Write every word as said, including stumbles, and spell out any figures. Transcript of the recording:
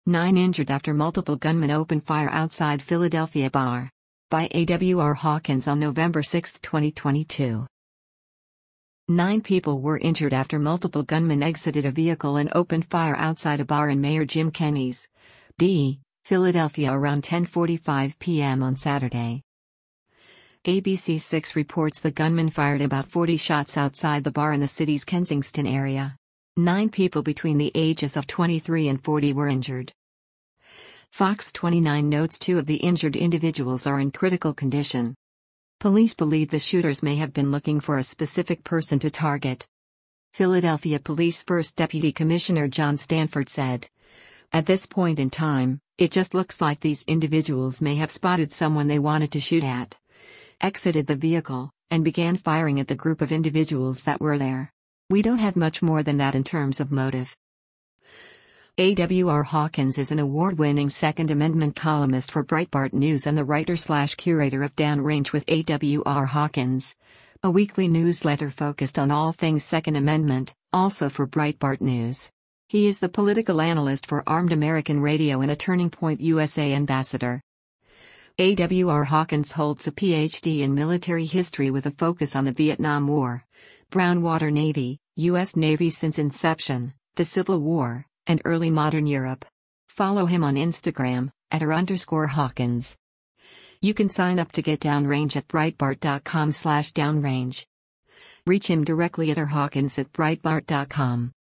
Nine injured after multiple gunmen open fire outside Philadelphia bar. By A W R Hawkins on November sixth, twenty twenty-two. Nine people were injured after multiple gunmen exited a vehicle and opened fire outside a bar in Mayor Jim Kenney's, D. Philadelphia around ten forty-five p m on Saturday. A B C six reports the gunman fired about forty shots outside the bar in the city's Kensington area. Nine people between the ages of twenty-three and forty were injured. Fox twenty-nine notes two of the injured individuals are in critical condition. Police believe the shooters may have been looking for a specific person to target. Philadelphia Police First Deputy Commissioner John Stanford said, "At this point in time, it just looks like these individuals may have spotted someone they wanted to shoot at, exited the vehicle, and began firing at the group of individuals that were there. We don't have much more than that in terms of motive." A W R Hawkins is an award-winning Second Amendment columnist for Breitbart News and the writer-slash-curator of Downrange with A W R Hawkins, a weekly newsletter focused on all things Second Amendment, also for Breitbart News. He is the political analyst for Armed American Radio and a Turning Point U S A ambassador. A W R Hawkins holds a P H D in military history with a focus on the Vietnam War, Brown Water Navy, U S Navy since inception, the Civil War, and early modern Europe. Follow him on Instagram, at r underscore Hawkins. You can sign up to get Downrange at breitbart dot com slash downrange. Reach him directly at r hawkins at breitbart dot com.